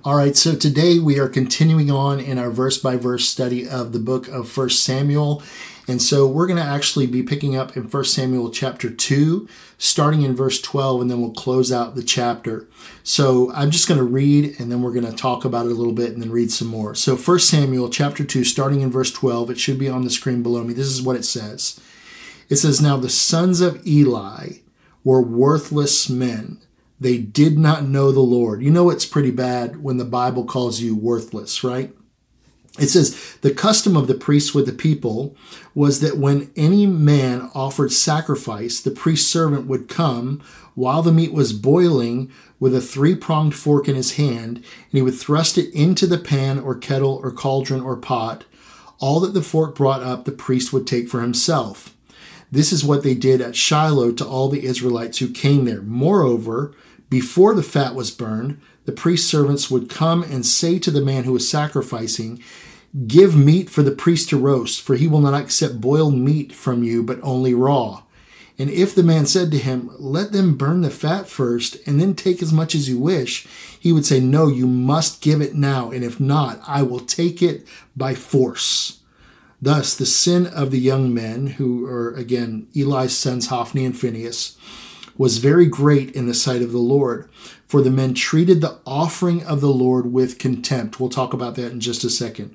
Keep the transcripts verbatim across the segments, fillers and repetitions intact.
All right, so today we are continuing on in our verse-by-verse study of the book of First Samuel. And so we're going to actually be picking up in First Samuel chapter two, starting in verse twelve, and then we'll close out the chapter. So I'm just going to read, and then we're going to talk about it a little bit and then read some more. So First Samuel chapter two, starting in verse twelve, it should be on the screen below me. This is what it says. It says, "Now the sons of Eli were worthless men. They did not know the Lord." You know it's pretty bad when the Bible calls you worthless, right? It says, "The custom of the priests with the people was that when any man offered sacrifice, the priest's servant would come while the meat was boiling with a three-pronged fork in his hand, and he would thrust it into the pan or kettle or cauldron or pot. All that the fork brought up, the priest would take for himself. This is what they did at Shiloh to all the Israelites who came there. Moreover, before the fat was burned, the priest's servants would come and say to the man who was sacrificing, 'Give meat for the priest to roast, for he will not accept boiled meat from you, but only raw.' And if the man said to him, 'Let them burn the fat first, and then take as much as you wish,' he would say, 'No, you must give it now, and if not, I will take it by force.' Thus, the sin of the young men, who are, again, Eli's sons, Hophni and Phinehas, was very great in the sight of the Lord, for the men treated the offering of the Lord with contempt." We'll talk about that in just a second.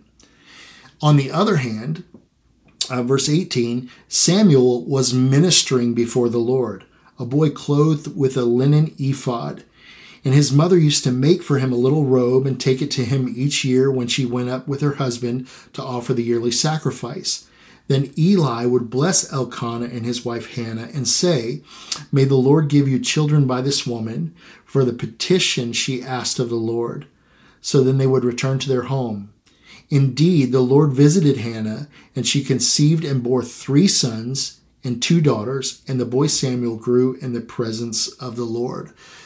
On the other hand, uh, verse eighteen, "Samuel was ministering before the Lord, a boy clothed with a linen ephod. And his mother used to make for him a little robe and take it to him each year when she went up with her husband to offer the yearly sacrifice. Then Eli would bless Elkanah and his wife Hannah and say, 'May the Lord give you children by this woman, for the petition she asked of the Lord.' So then they would return to their home. Indeed, the Lord visited Hannah, and she conceived and bore three sons and two daughters, and the boy Samuel grew in the presence of the Lord."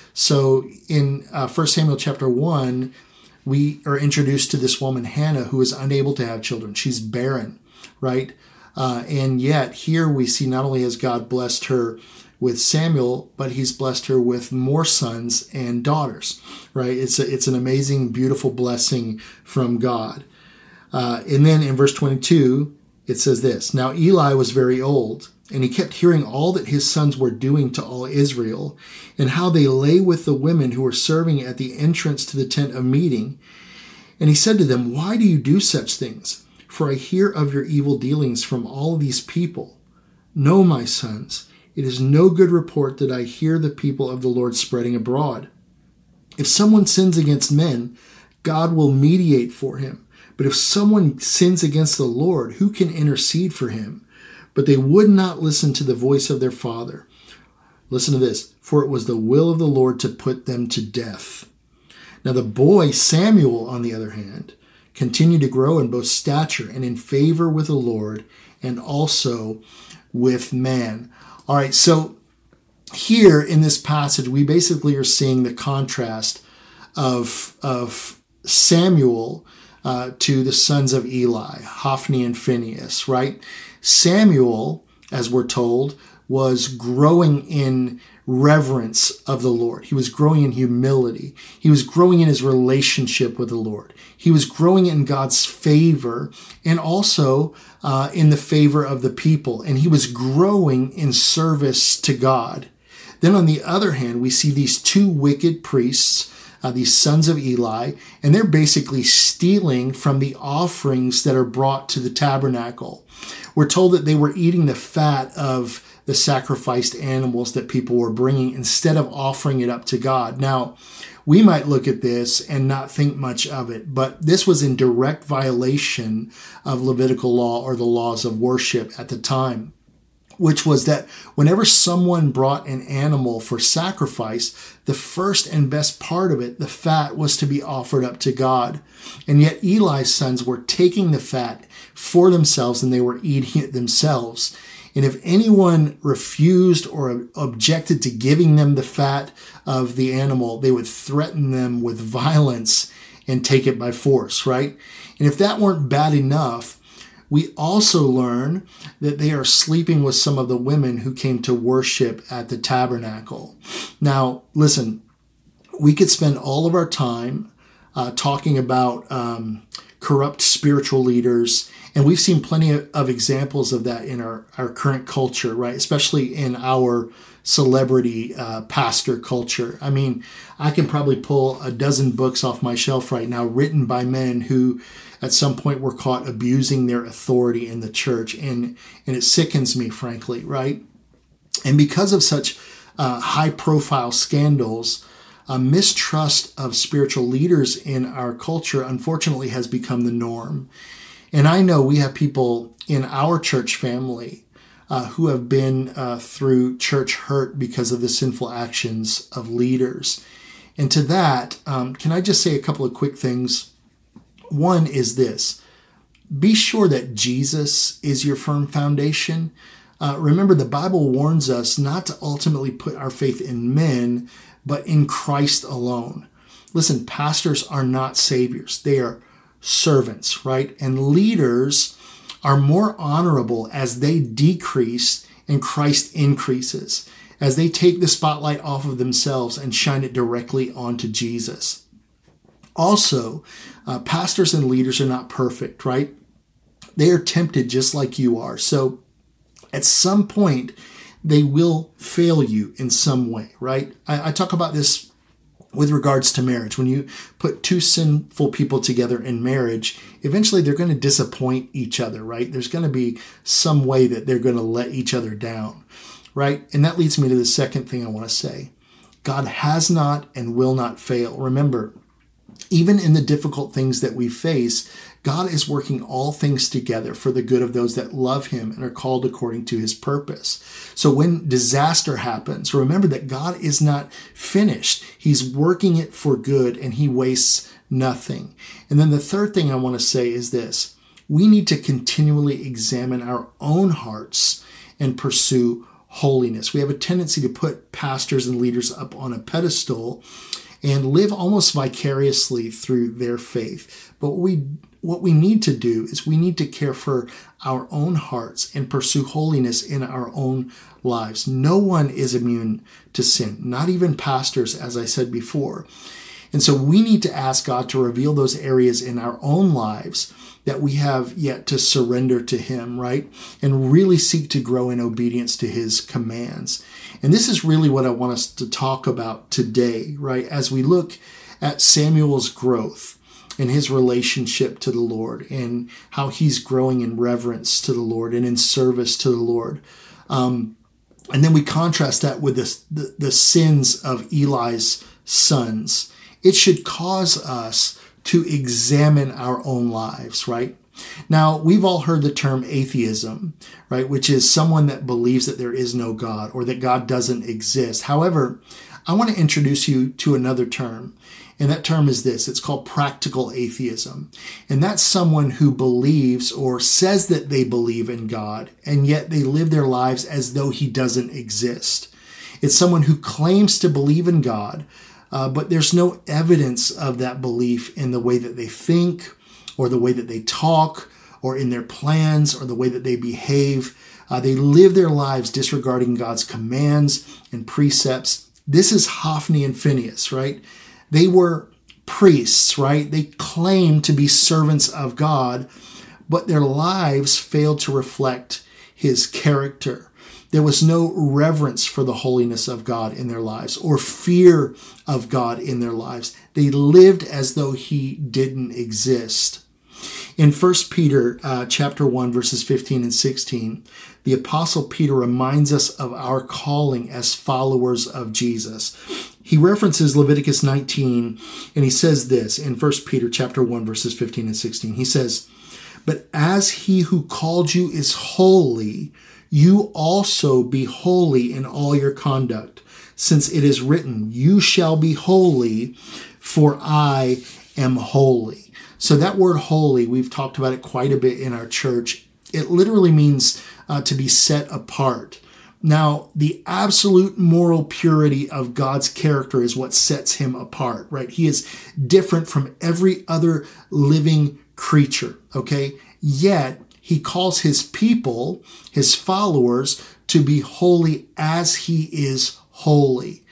So in uh, First Samuel chapter one, we are introduced to this woman, Hannah, who is unable to have children. She's barren, right? Uh, and yet here we see not only has God blessed her with Samuel, but he's blessed her with more sons and daughters, right? It's a, it's an amazing, beautiful blessing from God. Uh, and then in verse twenty-two, it says this, "Now Eli was very old, and he kept hearing all that his sons were doing to all Israel, and how they lay with the women who were serving at the entrance to the tent of meeting. And he said to them, 'Why do you do such things? For I hear of your evil dealings from all of these people. No, my sons, it is no good report that I hear the people of the Lord spreading abroad. If someone sins against men, God will mediate for him. But if someone sins against the Lord, who can intercede for him?' But they would not listen to the voice of their father." Listen to this. "For it was the will of the Lord to put them to death. Now the boy Samuel, on the other hand, continued to grow in both stature and in favor with the Lord and also with man." All right, so here in this passage, we basically are seeing the contrast of, of Samuel uh, to the sons of Eli, Hophni and Phinehas, right? Samuel, as we're told, was growing in reverence of the Lord. He was growing in humility. He was growing in his relationship with the Lord. He was growing in God's favor and also uh, in the favor of the people. And he was growing in service to God. Then on the other hand, we see these two wicked priests, uh, these sons of Eli, and they're basically stealing from the offerings that are brought to the tabernacle. We're told that they were eating the fat of the sacrificed animals that people were bringing instead of offering it up to God. Now, we might look at this and not think much of it, but this was in direct violation of Levitical law or the laws of worship at the time, which was that whenever someone brought an animal for sacrifice, the first and best part of it, the fat, was to be offered up to God. And yet Eli's sons were taking the fat for themselves and they were eating it themselves. And if anyone refused or objected to giving them the fat of the animal, they would threaten them with violence and take it by force, right? And if that weren't bad enough, we also learn that they are sleeping with some of the women who came to worship at the tabernacle. Now, listen, we could spend all of our time uh, talking about um, corrupt spiritual leaders. And we've seen plenty of, of examples of that in our, our current culture, right? Especially in our celebrity uh, pastor culture. I mean, I can probably pull a dozen books off my shelf right now written by men who at some point were caught abusing their authority in the church. And, and it sickens me, frankly, right? And because of such uh, high-profile scandals, a mistrust of spiritual leaders in our culture, unfortunately, has become the norm. And I know we have people in our church family uh, who have been uh, through church hurt because of the sinful actions of leaders. And to that, um, can I just say a couple of quick things? One is this: be sure that Jesus is your firm foundation. Uh, remember, the Bible warns us not to ultimately put our faith in men, but in Christ alone. Listen, pastors are not saviors. They are servants, right? And leaders are more honorable as they decrease and Christ increases, as they take the spotlight off of themselves and shine it directly onto Jesus. Also, uh, pastors and leaders are not perfect, right? They are tempted just like you are. So at some point, they will fail you in some way, right? I, I talk about this with regards to marriage. When you put two sinful people together in marriage, eventually they're going to disappoint each other, right? There's going to be some way that they're going to let each other down, right? And that leads me to the second thing I want to say. God has not and will not fail. Remember, even in the difficult things that we face, God is working all things together for the good of those that love him and are called according to his purpose. So when disaster happens, remember that God is not finished. He's working it for good and he wastes nothing. And then the third thing I want to say is this: we need to continually examine our own hearts and pursue holiness. We have a tendency to put pastors and leaders up on a pedestal and live almost vicariously through their faith. But what we what we need to do is we need to care for our own hearts and pursue holiness in our own lives. No one is immune to sin, not even pastors, as I said before. And so we need to ask God to reveal those areas in our own lives that we have yet to surrender to him, right? And really seek to grow in obedience to his commands. And this is really what I want us to talk about today, right? As we look at Samuel's growth and his relationship to the Lord and how he's growing in reverence to the Lord and in service to the Lord. Um, and then we contrast that with this, the, the sins of Eli's sons. It should cause us to examine our own lives, right? Now, we've all heard the term atheism, right? Which is someone that believes that there is no God or that God doesn't exist. However, I want to introduce you to another term. And that term is this. It's called practical atheism. And that's someone who believes or says that they believe in God, and yet they live their lives as though he doesn't exist. It's someone who claims to believe in God, uh, but there's no evidence of that belief in the way that they think or the way that they talk or in their plans or the way that they behave. Uh, they live their lives disregarding God's commands and precepts. This is Hophni and Phinehas, right? They were priests, right? They claimed to be servants of God, but their lives failed to reflect his character. There was no reverence for the holiness of God in their lives or fear of God in their lives. They lived as though he didn't exist. In First Peter uh, chapter one, verses fifteen and sixteen, the Apostle Peter reminds us of our calling as followers of Jesus. He references Leviticus nineteen, and he says this in First Peter chapter one, verses fifteen and sixteen. He says, "But as he who called you is holy, you also be holy in all your conduct, since it is written, you shall be holy, for I am holy." So that word holy, we've talked about it quite a bit in our church. It literally means uh, to be set apart. Now, the absolute moral purity of God's character is what sets him apart, right? He is different from every other living creature, okay? Yet, he calls his people, his followers, to be holy as he is holy.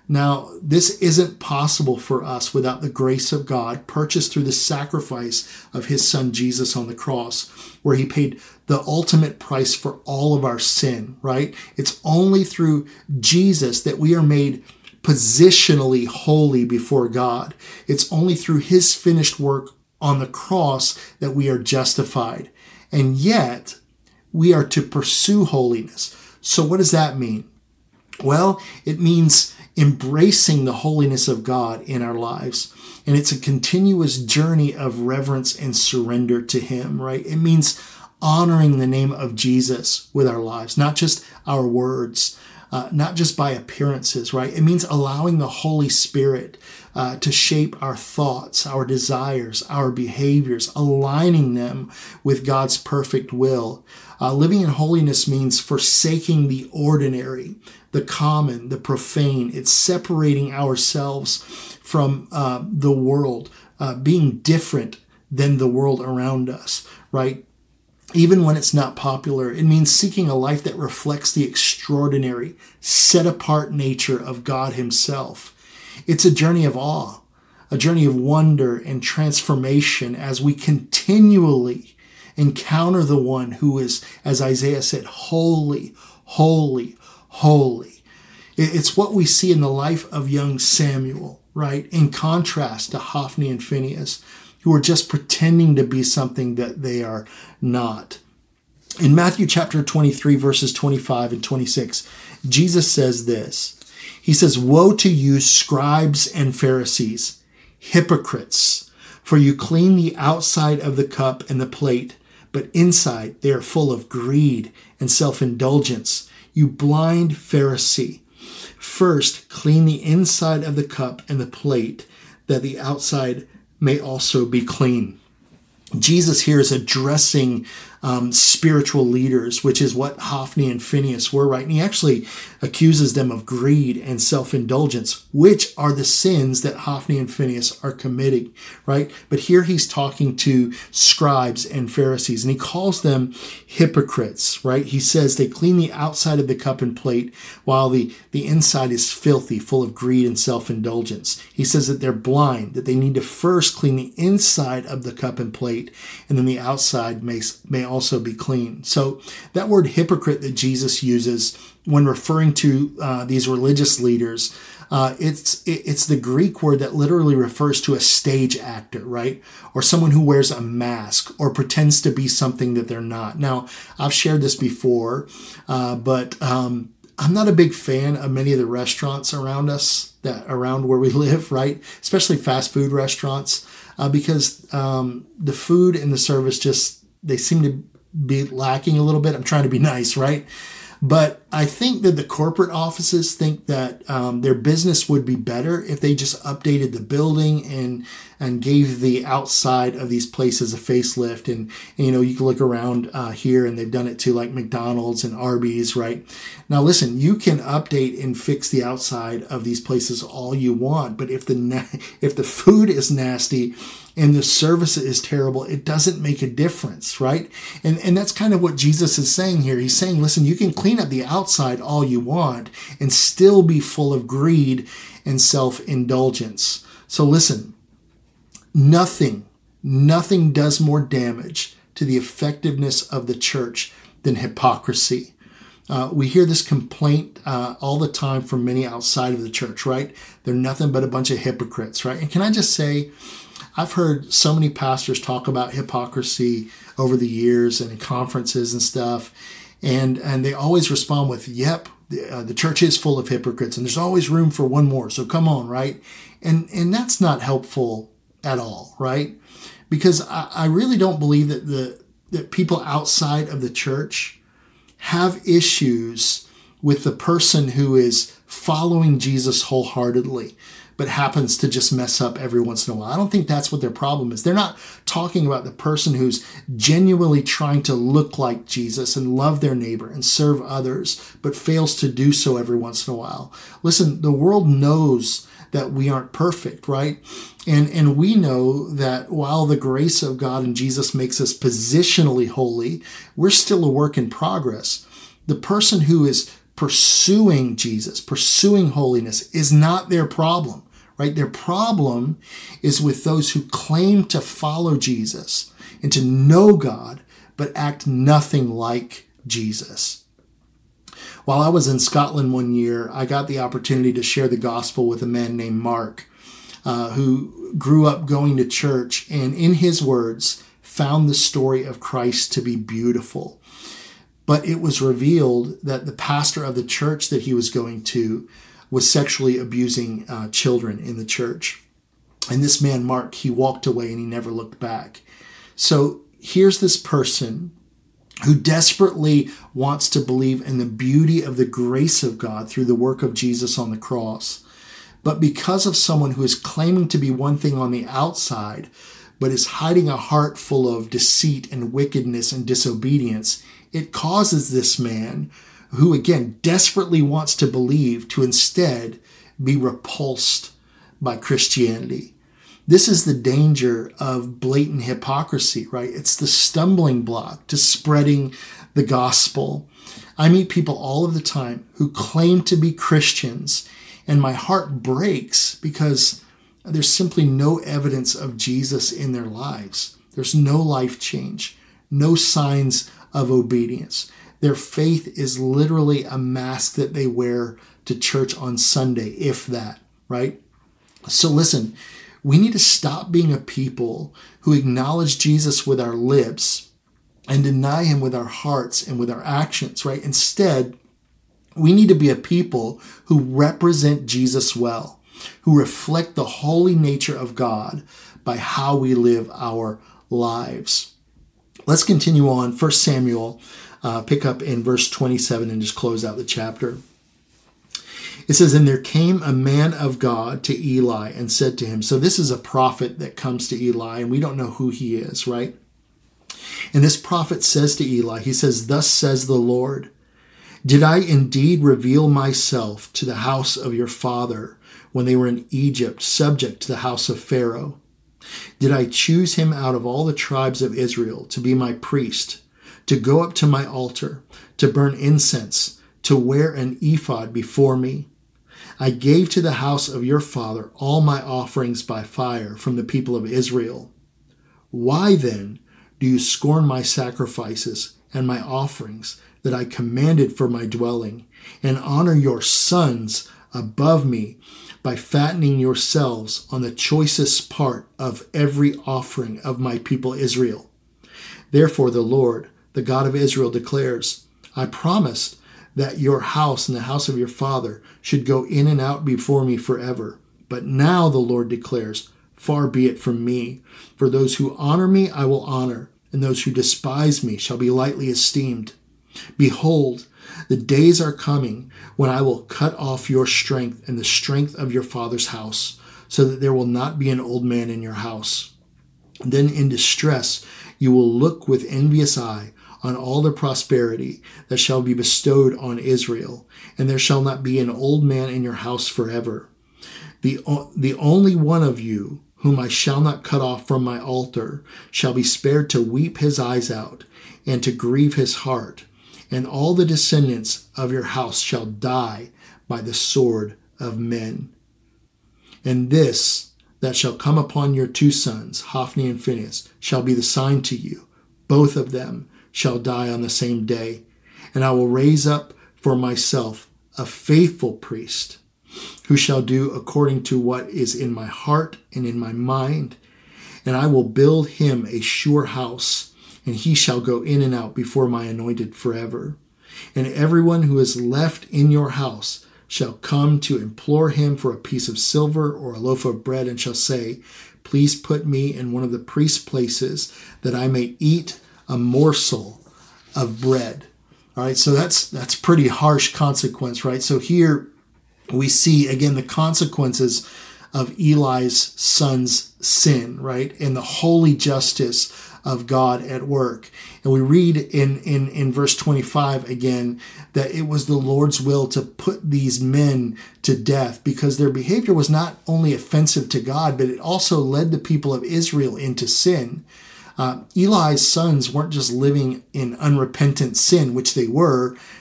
Now, this isn't possible for us without the grace of God purchased through the sacrifice of his son Jesus on the cross, where he paid the ultimate price for all of our sin, right? It's only through Jesus that we are made positionally holy before God. It's only through his finished work on the cross that we are justified. And yet, we are to pursue holiness. So what does that mean? Well, it means embracing the holiness of God in our lives. And it's a continuous journey of reverence and surrender to him, right? It means honoring the name of Jesus with our lives, not just our words, uh, not just by appearances, right? It means allowing the Holy Spirit uh, to shape our thoughts, our desires, our behaviors, aligning them with God's perfect will. Uh, living in holiness means forsaking the ordinary, the common, the profane. It's separating ourselves from uh, the world, uh, being different than the world around us, right? Even when it's not popular, it means seeking a life that reflects the extraordinary, set-apart nature of God himself. It's a journey of awe, a journey of wonder and transformation as we continually encounter the one who is, as Isaiah said, holy, holy, holy. It's what we see in the life of young Samuel, right? In contrast to Hophni and Phinehas, who are just pretending to be something that they are not. In Matthew chapter twenty-three, verses twenty-five and twenty-six, Jesus says this. He says, "Woe to you, scribes and Pharisees, hypocrites, for you clean the outside of the cup and the plate, but inside they are full of greed and self-indulgence. You blind Pharisee, first clean the inside of the cup and the plate, that the outside may also be clean." Jesus here is addressing um, spiritual leaders, which is what Hophni and Phinehas were, right? And he actually accuses them of greed and self-indulgence, which are the sins that Hophni and Phinehas are committing, right? But here he's talking to scribes and Pharisees, and he calls them hypocrites, right? He says they clean the outside of the cup and plate, while the, the inside is filthy, full of greed and self-indulgence. He says that they're blind, that they need to first clean the inside of the cup and plate, and then the outside may, may also be clean. So that word hypocrite that Jesus uses when referring to uh, these religious leaders, uh, it's it, it's the Greek word that literally refers to a stage actor, right? Or someone who wears a mask or pretends to be something that they're not. Now, I've shared this before, uh, but um, I'm not a big fan of many of the restaurants around us, that around where we live, right? Especially fast food restaurants. Uh, because um, the food and the service just, they seem to be lacking a little bit. I'm trying to be nice, right? But I think that the corporate offices think that um, their business would be better if they just updated the building and and gave the outside of these places a facelift. And, and you know, you can look around uh, here, and they've done it to like McDonald's and Arby's, right? Now, listen, you can update and fix the outside of these places all you want, but if the na- if the food is nasty and the service is terrible, it doesn't make a difference, right? And and that's kind of what Jesus is saying here. He's saying, listen, you can clean up the outside all you want and still be full of greed and self-indulgence. So listen, nothing, nothing does more damage to the effectiveness of the church than hypocrisy. Uh, we hear this complaint uh, all the time from many outside of the church, right? They're nothing but a bunch of hypocrites, right? And can I just say, I've heard so many pastors talk about hypocrisy over the years and in conferences and stuff, and and they always respond with, yep, the, uh, the church is full of hypocrites, and there's always room for one more, so come on, right? And and that's not helpful at all, right? Because I, I really don't believe that the that people outside of the church have issues with the person who is following Jesus wholeheartedly, but happens to just mess up every once in a while. I don't think that's what their problem is. They're not talking about the person who's genuinely trying to look like Jesus and love their neighbor and serve others, but fails to do so every once in a while. Listen, the world knows that we aren't perfect, right? And, and we know that while the grace of God and Jesus makes us positionally holy, we're still a work in progress. The person who is pursuing Jesus, pursuing holiness is not their problem, right? Their problem is with those who claim to follow Jesus and to know God, but act nothing like Jesus. While I was in Scotland one year, I got the opportunity to share the gospel with a man named Mark, uh, who grew up going to church and, in his words, found the story of Christ to be beautiful. But it was revealed that the pastor of the church that he was going to was sexually abusing uh, children in the church. And this man, Mark, he walked away and he never looked back. So here's this person who desperately wants to believe in the beauty of the grace of God through the work of Jesus on the cross. But because of someone who is claiming to be one thing on the outside, but is hiding a heart full of deceit and wickedness and disobedience, it causes this man, who again desperately wants to believe, to instead be repulsed by Christianity. This is the danger of blatant hypocrisy, right? It's the stumbling block to spreading the gospel. I meet people all of the time who claim to be Christians, and my heart breaks because there's simply no evidence of Jesus in their lives. There's no life change, no signs of obedience. Their faith is literally a mask that they wear to church on Sunday, if that, right? So listen, we need to stop being a people who acknowledge Jesus with our lips and deny him with our hearts and with our actions, right? Instead, we need to be a people who represent Jesus well, who reflect the holy nature of God by how we live our lives. Let's continue on. First Samuel, uh, pick up in verse twenty-seven and just close out the chapter. It says, "And there came a man of God to Eli and said to him," so this is a prophet that comes to Eli, and we don't know who he is, right? And this prophet says to Eli, he says, "Thus says the Lord, did I indeed reveal myself to the house of your father when they were in Egypt, subject to the house of Pharaoh? Did I choose him out of all the tribes of Israel to be my priest, to go up to my altar, to burn incense, to wear an ephod before me? I gave to the house of your father all my offerings by fire from the people of Israel. Why then do you scorn my sacrifices and my offerings that I commanded for my dwelling, and honor your sons above me by fattening yourselves on the choicest part of every offering of my people Israel? Therefore the Lord, the God of Israel, declares, I promised that your house and the house of your father should go in and out before me forever. But now the Lord declares, far be it from me. For those who honor me I will honor, and those who despise me shall be lightly esteemed. Behold, the days are coming when I will cut off your strength and the strength of your father's house, so that there will not be an old man in your house. Then in distress you will look with envious eye on all the prosperity that shall be bestowed on Israel, and there shall not be an old man in your house forever. The, the only one of you whom I shall not cut off from my altar shall be spared to weep his eyes out and to grieve his heart, and all the descendants of your house shall die by the sword of men. And this that shall come upon your two sons, Hophni and Phinehas, shall be the sign to you. Both of them shall die on the same day, and I will raise up for myself a faithful priest, who shall do according to what is in my heart and in my mind, and I will build him a sure house, and he shall go in and out before my anointed forever. And everyone who is left in your house shall come to implore him for a piece of silver or a loaf of bread, and shall say, please put me in one of the priest's places, that I may eat a morsel of bread. All right, so that's that's pretty harsh consequence, right? So here we see, again, the consequences of Eli's son's sin, right? And the holy justice of God at work. And we read in, in, in verse twenty-five again, that it was the Lord's will to put these men to death because their behavior was not only offensive to God, but it also led the people of Israel into sin. Uh, Eli's sons weren't just living in unrepentant sin, which they were.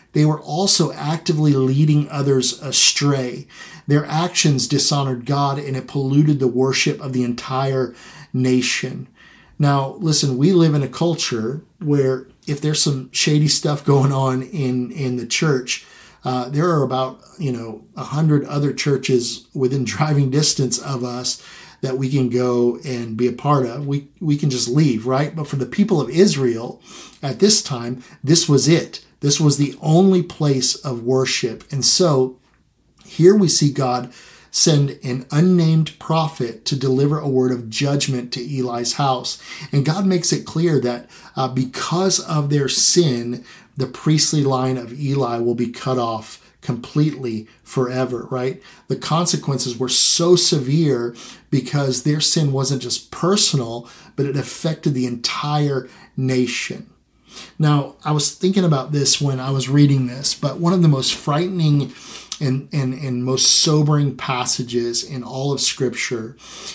they were also actively leading others astray. Their actions dishonored God, and it polluted the worship of the entire nation. Now, listen, we live in a culture where if there's some shady stuff going on in, in the church, uh, there are about, you know, a hundred other churches within driving distance of us that we can go and be a part of. We, we can just leave, right? But for the people of Israel at this time, this was it. This was the only place of worship. And so here we see God send an unnamed prophet to deliver a word of judgment to Eli's house. And God makes it clear that uh, because of their sin, the priestly line of Eli will be cut off completely forever, right? The consequences were so severe because their sin wasn't just personal, but it affected the entire nation. Now, I was thinking about this when I was reading this, but one of the most frightening and, and, and most sobering passages in all of Scripture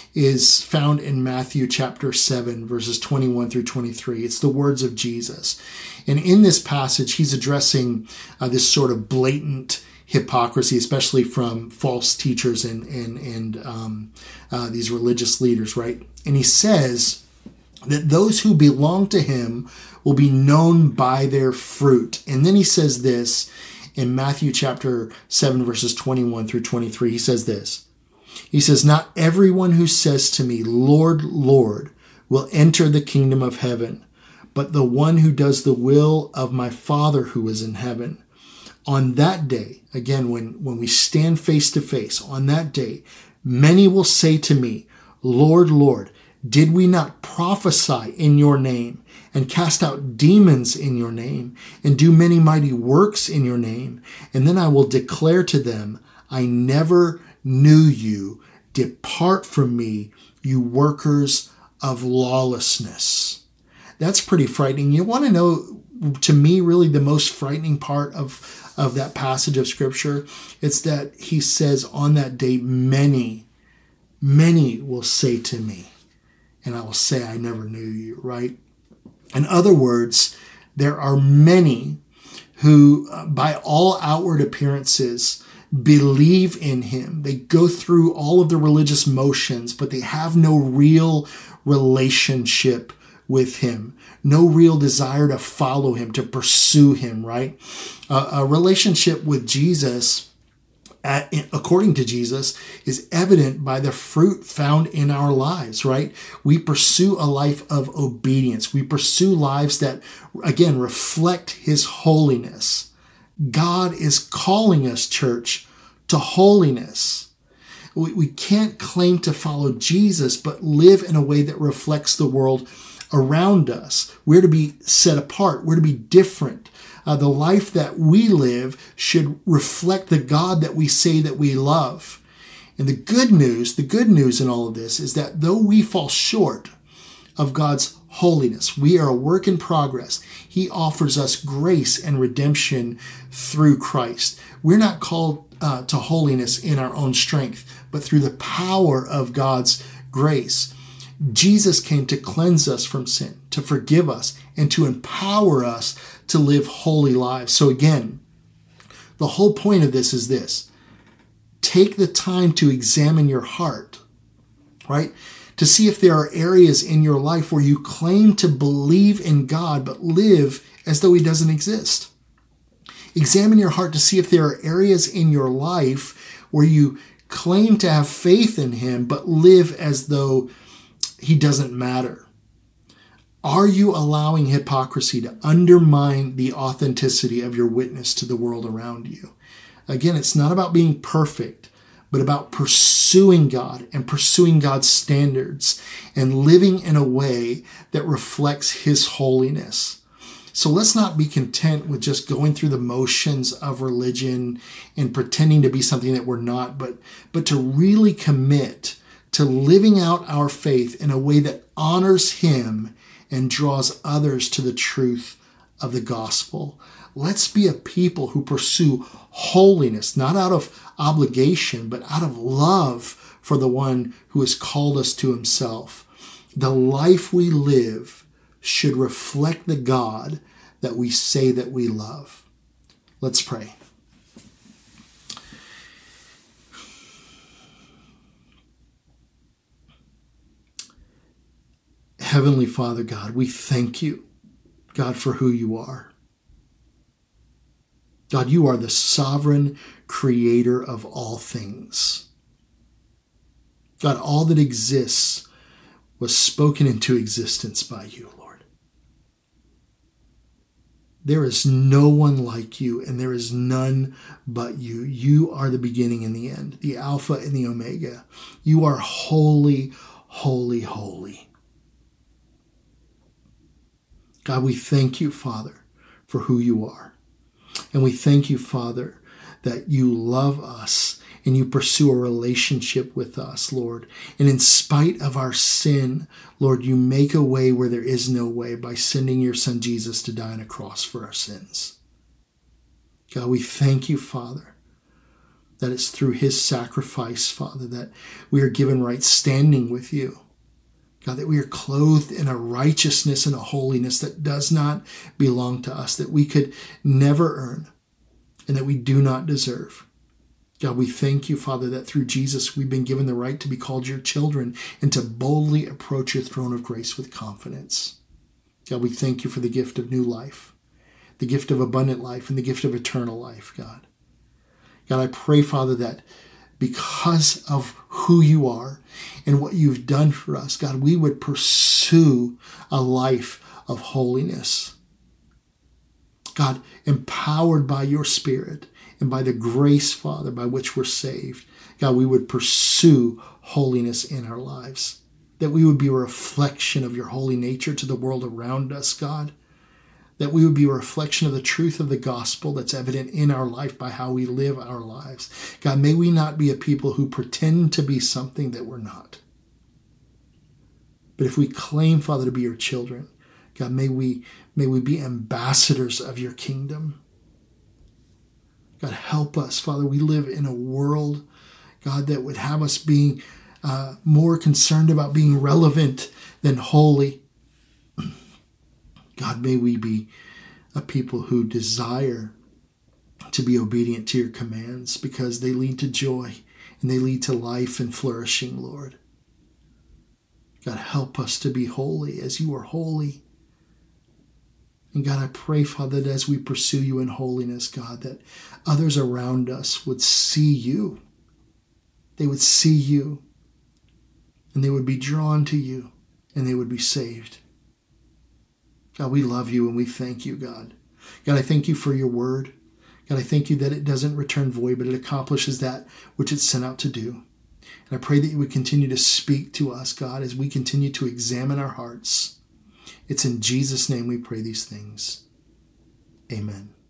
is found in Matthew chapter seven, verses twenty-one through twenty-three. It's the words of Jesus. And in this passage, he's addressing uh, this sort of blatant hypocrisy, especially from false teachers and, and, and um, uh, these religious leaders, right? And he says that those who belong to him will be known by their fruit. And then he says this in Matthew chapter seven, verses twenty-one through twenty-three. He says this. He says, "Not everyone who says to me, 'Lord, Lord,' will enter the kingdom of heaven, but the one who does the will of my Father who is in heaven. On that day," again, when, when we stand face to face, on that day, "many will say to me, 'Lord, Lord, did we not prophesy in your name and cast out demons in your name and do many mighty works in your name?' And then I will declare to them, 'I never knew you. Depart from me, you workers of lawlessness.'" That's pretty frightening. You want to know, to me, really the most frightening part of, of that passage of Scripture? It's that he says on that day, many, many will say to me, and I will say, "I never knew you," right? In other words, there are many who, uh, by all outward appearances, believe in him. They go through all of the religious motions, but they have no real relationship with him, no real desire to follow him, to pursue him, right? Uh, a relationship with Jesus, At, according to Jesus, is evident by the fruit found in our lives, right? We pursue a life of obedience. We pursue lives that, again, reflect his holiness. God is calling us, church, to holiness. We, we can't claim to follow Jesus, but live in a way that reflects the world around us. We're to be set apart. We're to be different. Uh, the life that we live should reflect the God that we say that we love. And the good news, the good news in all of this is that though we fall short of God's holiness, we are a work in progress. He offers us grace and redemption through Christ. We're not called uh, to holiness in our own strength, but through the power of God's grace. Jesus came to cleanse us from sin, to forgive us, and to empower us to live holy lives. So again, the whole point of this is this. Take the time to examine your heart, right? To see if there are areas in your life where you claim to believe in God, but live as though he doesn't exist. Examine your heart to see if there are areas in your life where you claim to have faith in him, but live as though he doesn't matter. Are you allowing hypocrisy to undermine the authenticity of your witness to the world around you? Again, it's not about being perfect, but about pursuing God and pursuing God's standards and living in a way that reflects his holiness. So let's not be content with just going through the motions of religion and pretending to be something that we're not, but, but to really commit to living out our faith in a way that honors him and draws others to the truth of the gospel. Let's be a people who pursue holiness, not out of obligation, but out of love for the one who has called us to himself. The life we live should reflect the God that we say that we love. Let's pray. Heavenly Father, God, we thank you, God, for who you are. God, you are the sovereign creator of all things. God, all that exists was spoken into existence by you, Lord. There is no one like you, and there is none but you. You are the beginning and the end, the Alpha and the Omega. You are holy, holy, holy. God, we thank you, Father, for who you are. And we thank you, Father, that you love us and you pursue a relationship with us, Lord. And in spite of our sin, Lord, you make a way where there is no way by sending your Son Jesus to die on a cross for our sins. God, we thank you, Father, that it's through his sacrifice, Father, that we are given right standing with you. God, that we are clothed in a righteousness and a holiness that does not belong to us, that we could never earn and that we do not deserve. God, we thank you, Father, that through Jesus we've been given the right to be called your children and to boldly approach your throne of grace with confidence. God, we thank you for the gift of new life, the gift of abundant life, and the gift of eternal life, God. God, I pray, Father, that because of who you are and what you've done for us, God, we would pursue a life of holiness. God, empowered by your Spirit and by the grace, Father, by which we're saved, God, we would pursue holiness in our lives, that we would be a reflection of your holy nature to the world around us, God, that we would be a reflection of the truth of the gospel that's evident in our life by how we live our lives. God, may we not be a people who pretend to be something that we're not. But if we claim, Father, to be your children, God, may we, may we be ambassadors of your kingdom. God, help us, Father. We live in a world, God, that would have us being uh, more concerned about being relevant than holy. God, may we be a people who desire to be obedient to your commands because they lead to joy and they lead to life and flourishing, Lord. God, help us to be holy as you are holy. And God, I pray, Father, that as we pursue you in holiness, God, that others around us would see you. They would see you and they would be drawn to you and they would be saved. God, we love you and we thank you, God. God, I thank you for your word. God, I thank you that it doesn't return void, but it accomplishes that which it's sent out to do. And I pray that you would continue to speak to us, God, as we continue to examine our hearts. It's in Jesus' name we pray these things. Amen.